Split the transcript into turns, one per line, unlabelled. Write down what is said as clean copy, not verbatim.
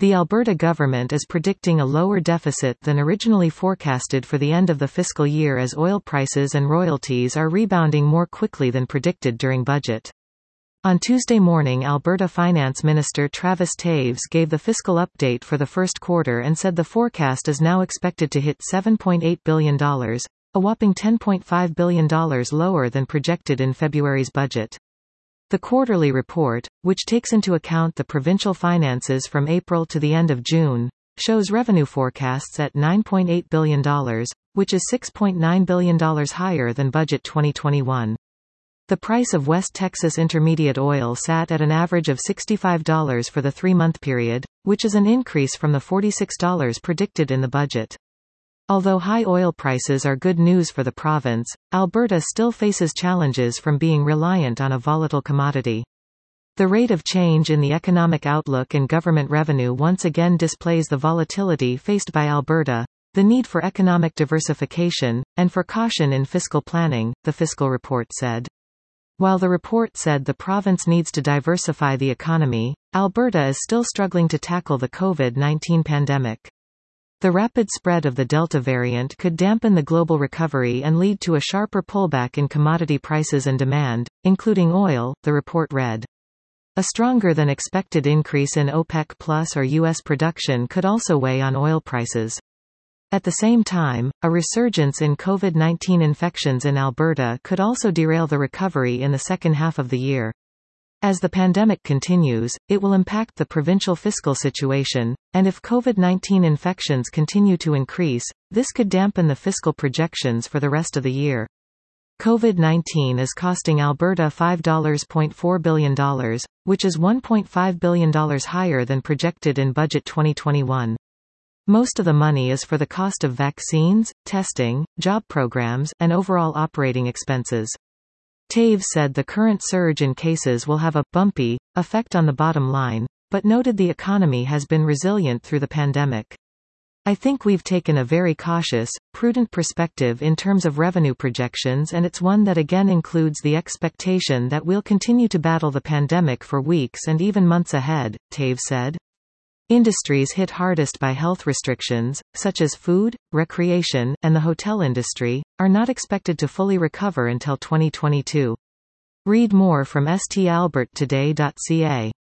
The Alberta government is predicting a lower deficit than originally forecasted for the end of the fiscal year as oil prices and royalties are rebounding more quickly than predicted during budget. On Tuesday morning, Alberta Finance Minister Travis Toews gave the fiscal update for the first quarter and said the forecast is now expected to hit $7.8 billion, a whopping $10.5 billion lower than projected in February's budget. The quarterly report, which takes into account the provincial finances from April to the end of June, shows revenue forecasts at $9.8 billion, which is $6.9 billion higher than budget 2021. The price of West Texas Intermediate oil sat at an average of $65 for the 3-month period, which is an increase from the $46 predicted in the budget. Although high oil prices are good news for the province, Alberta still faces challenges from being reliant on a volatile commodity. The rate of change in the economic outlook and government revenue once again displays the volatility faced by Alberta, the need for economic diversification, and for caution in fiscal planning, the fiscal report said. While the report said the province needs to diversify the economy, Alberta is still struggling to tackle the COVID-19 pandemic. The rapid spread of the Delta variant could dampen the global recovery and lead to a sharper pullback in commodity prices and demand, including oil, the report read. A stronger than expected increase in OPEC Plus or U.S. production could also weigh on oil prices. At the same time, a resurgence in COVID-19 infections in Alberta could also derail the recovery in the second half of the year. As the pandemic continues, it will impact the provincial fiscal situation, and if COVID-19 infections continue to increase, this could dampen the fiscal projections for the rest of the year. COVID-19 is costing Alberta $5.4 billion, which is $1.5 billion higher than projected in budget 2021. Most of the money is for the cost of vaccines, testing, job programs, and overall operating expenses. Toews said the current surge in cases will have a bumpy effect on the bottom line, but noted the economy has been resilient through the pandemic. I think we've taken a very cautious, prudent perspective in terms of revenue projections, and it's one that again includes the expectation that we'll continue to battle the pandemic for weeks and even months ahead, Toews said. Industries hit hardest by health restrictions, such as food, recreation, and the hotel industry, are not expected to fully recover until 2022. Read more from stalberttoday.ca.